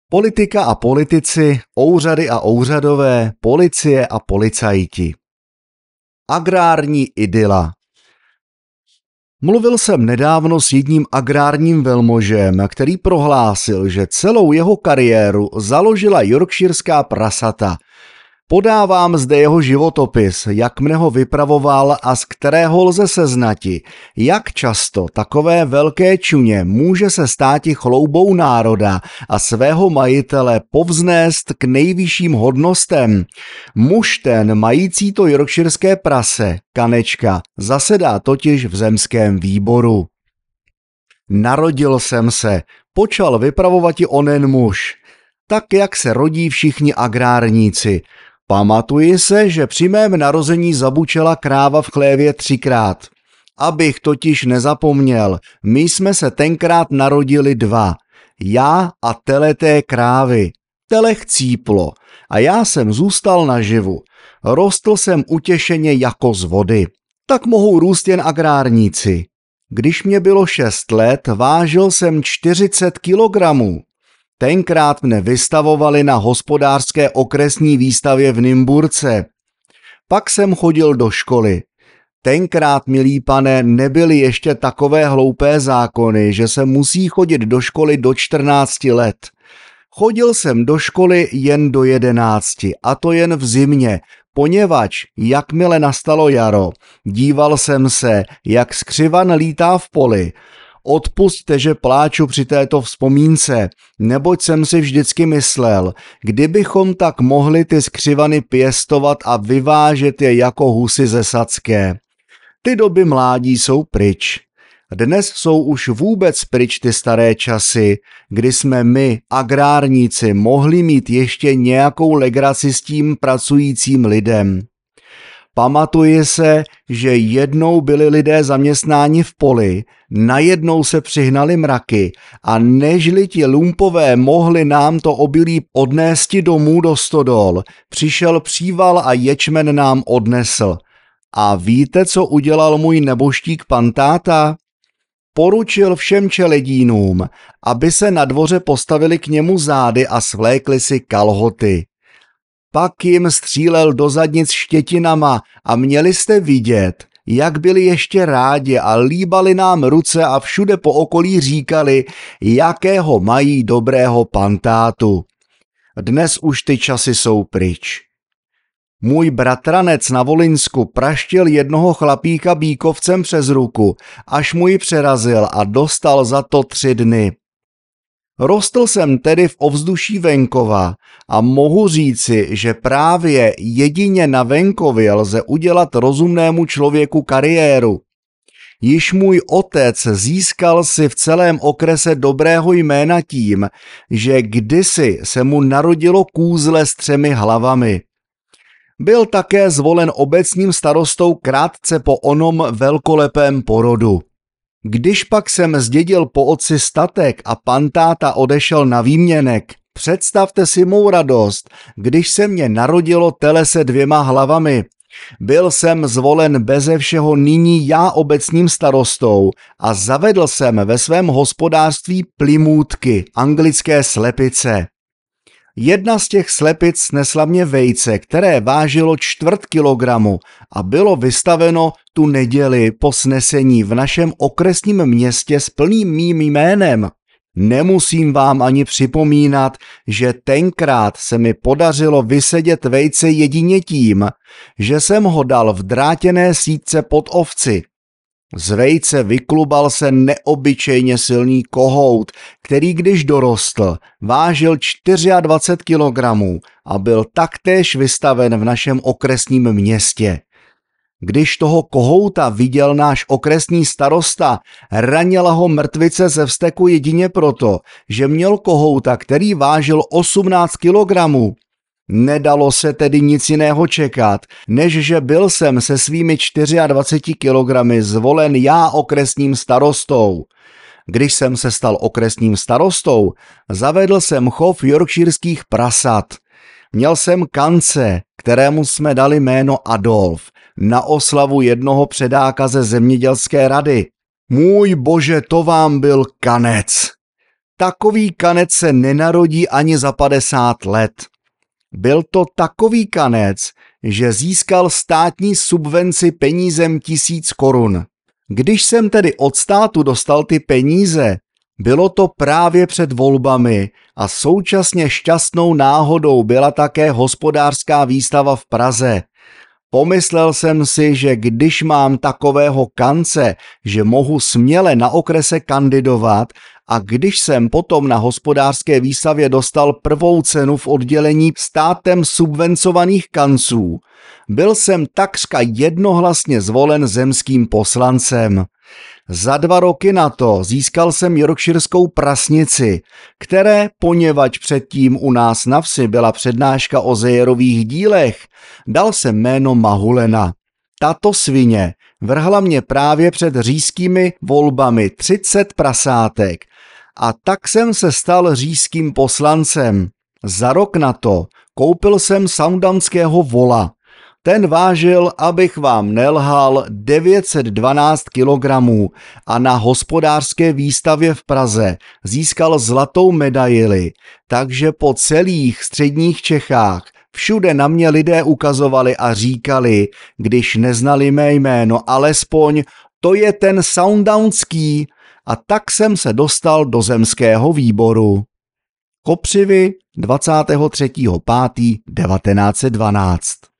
Politika a politici, úřady a úřadové, policie a policajti. Agrární idyla. Mluvil jsem nedávno s jedním agrárním velmožem, který prohlásil, že celou jeho kariéru založila yorkshirská prasata. Podávám zde jeho životopis, jak mne ho vypravoval a z kterého lze seznati, jak často takové velké čuně může se státi chloubou národa a svého majitele povznést k nejvyšším hodnostem. Muž ten, mající to yorkshirské prase, Kanečka, zasedá totiž v zemském výboru. Narodil jsem se, počal vypravovati onen muž, tak jak se rodí všichni agrárníci. Pamatuji se, že při mém narození zabučela kráva v chlévě 3krát. Abych totiž nezapomněl, my jsme se tenkrát narodili 2. Já a tele té krávy. Tele chcíplo a já jsem zůstal naživu. Rostl jsem utěšeně jako z vody. Tak mohou růst jen agrárníci. Když mě bylo 6 let, vážil jsem 40 kilogramů. Tenkrát mne vystavovali na hospodářské okresní výstavě v Nymburce. Pak jsem chodil do školy. Tenkrát, milý pane, nebyly ještě takové hloupé zákony, že se musí chodit do školy do 14 let. Chodil jsem do školy jen do 11, a to jen v zimě, poněvadž, jakmile nastalo jaro, díval jsem se, jak skřivan lítá v poli. Odpusťte, že pláču při této vzpomínce, neboť jsem si vždycky myslel, kdybychom tak mohli ty skřivany pěstovat a vyvážet je jako husy ze Sadské. Ty doby mládí jsou pryč. Dnes jsou už vůbec pryč ty staré časy, kdy jsme my, agrárníci, mohli mít ještě nějakou legraci s tím pracujícím lidem. Pamatuji se, že jednou byli lidé zaměstnáni v poli, najednou se přihnali mraky a nežli ti lumpové mohli nám to obilí odnésti domů do stodol, přišel příval a ječmen nám odnesl. A víte, co udělal můj neboštík pan táta? Poručil všem čeledínům, aby se na dvoře postavili k němu zády a svlékli si kalhoty. Pak jim střílel do zadnic štětinama a měli jste vidět, jak byli ještě rádi a líbali nám ruce a všude po okolí říkali, jakého mají dobrého pantátu. Dnes už ty časy jsou pryč. Můj bratranec na Volinsku praštil jednoho chlapíka bíkovcem přes ruku, až mu ji přerazil a dostal za to 3 dny. Rostl jsem tedy v ovzduší venkova a mohu říci, že právě jedině na venkově lze udělat rozumnému člověku kariéru. Již můj otec získal si v celém okrese dobrého jména tím, že kdysi se mu narodilo kůzle s 3 hlavami. Byl také zvolen obecním starostou krátce po onom velkolepém porodu. Když pak jsem zdědil po otci statek a pan táta odešel na výměnek, představte si mou radost, když se mě narodilo tele se 2 hlavami. Byl jsem zvolen beze všeho nyní já obecním starostou a zavedl jsem ve svém hospodářství plymůtky, anglické slepice. Jedna z těch slepic snesla mě vejce, které vážilo 1/4 kilogramu a bylo vystaveno tu neděli po snesení v našem okresním městě s plným mým jménem. Nemusím vám ani připomínat, že tenkrát se mi podařilo vysedět vejce jedině tím, že jsem ho dal v drátěné sítce pod ovci. Z vejce vyklubal se neobyčejně silný kohout, který když dorostl, vážil 24 kilogramů a byl taktéž vystaven v našem okresním městě. Když toho kohouta viděl náš okresní starosta, ranila ho mrtvice ze vzteku jedině proto, že měl kohouta, který vážil 18 kilogramů. Nedalo se tedy nic jiného čekat, než že byl jsem se svými 24 kilogramy zvolen já okresním starostou. Když jsem se stal okresním starostou, zavedl jsem chov yorkshirských prasat. Měl jsem kance, kterému jsme dali jméno Adolf, na oslavu jednoho předáka ze zemědělské rady. Můj bože, to vám byl kanec. Takový kanec se nenarodí ani za 50 let. Byl to takový kanec, že získal státní subvenci penízem 1000 korun. Když jsem tedy od státu dostal ty peníze, bylo to právě před volbami a současně šťastnou náhodou byla také hospodářská výstava v Praze. Pomyslel jsem si, že když mám takového kance, že mohu směle na okrese kandidovat, a když jsem potom na hospodářské výstavě dostal prvou cenu v oddělení státem subvencovaných kanců, byl jsem takřka jednohlasně zvolen zemským poslancem. Za 2 roky na to získal jsem yorkshirskou prasnici, které, poněvadž předtím u nás na vsi byla přednáška o zejerových dílech, dal jsem jméno Mahulena. Tato svině vrhla mě právě před říšskými volbami 30 prasátek a tak jsem se stal říšským poslancem. Za rok na to koupil jsem soundanského vola. Ten vážil, abych vám nelhal, 912 kg a na hospodářské výstavě v Praze získal zlatou medaili, takže po celých středních Čechách všude na mě lidé ukazovali a říkali, když neznali mé jméno, alespoň to je ten soundownský, a tak jsem se dostal do zemského výboru. Kopřivy 23.5.1912